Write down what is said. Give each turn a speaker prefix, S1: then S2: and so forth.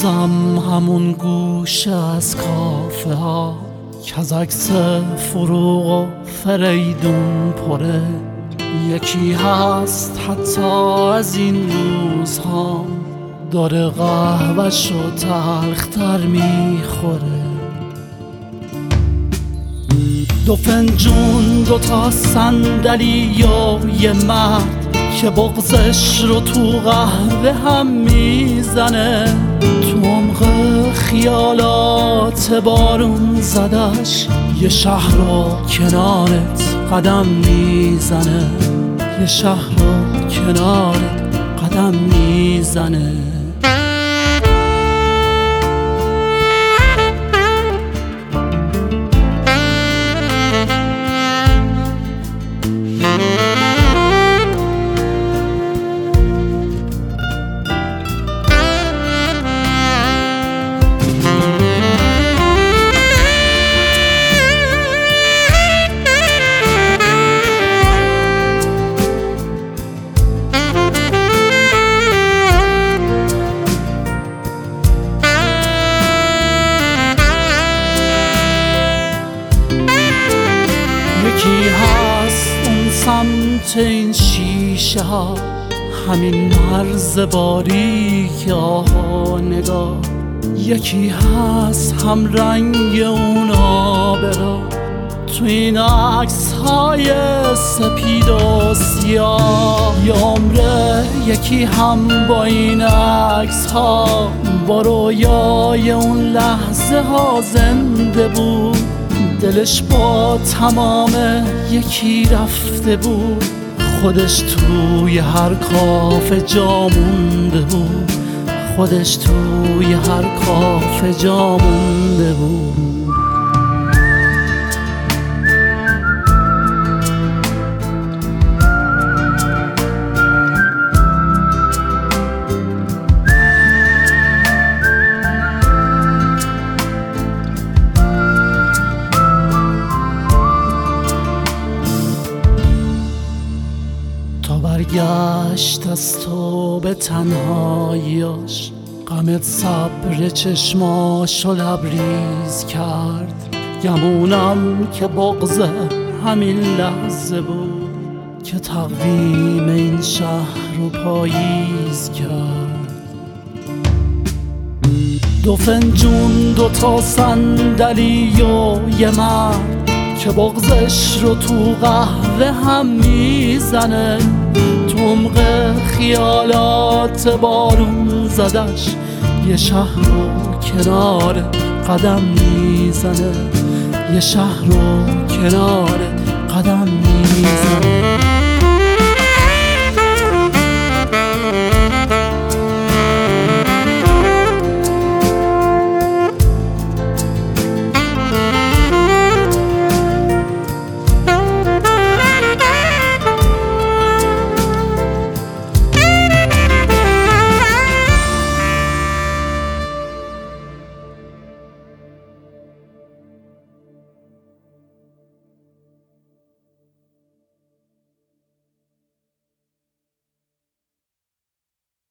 S1: هنوزم همون گوشه از کافه ها که از عکس فروغ و فریدون پره. یکی هست حتی از این روزها داره قهوه‌ش رو تلختر میخوره. 2 فنجون 2 تا صندلی و یه مرد که بغضش رو تو قهوه هم میزنه. تو عمق خیالات بارون زدش یه شهر رو کنارت قدم میزنه. یه شهر رو کنارت قدم میزنه. یکی هست اون سمت این شیشه ها، همین مرز باریک آها نگاه. یکی هست هم رنگ اون آبرا تو این عکس های سپید و سیاه. یه عمره یکی هم با این عکس ها با رویای اون لحظه ها زنده بود. دلش با تمام یکی رفته بود، خودش توی هر کافه جا مونده بود. خودش توی هر کافه جا مونده بود. برگشت از تو به تنهاییاش، غمت صبر چشماشو لبریز کرد. گمونم که بغض همین لحظه بود که تقویم این شهر رو پاییز کرد. 2 فنجون 2 تا صندلی و یه مرد که بغضش رو تو قهوه هم میزنه. تو عمق خیالات بارون زدش یه شهر رو کنار قدم میزنه. یه شهر رو کنار قدم میزنه.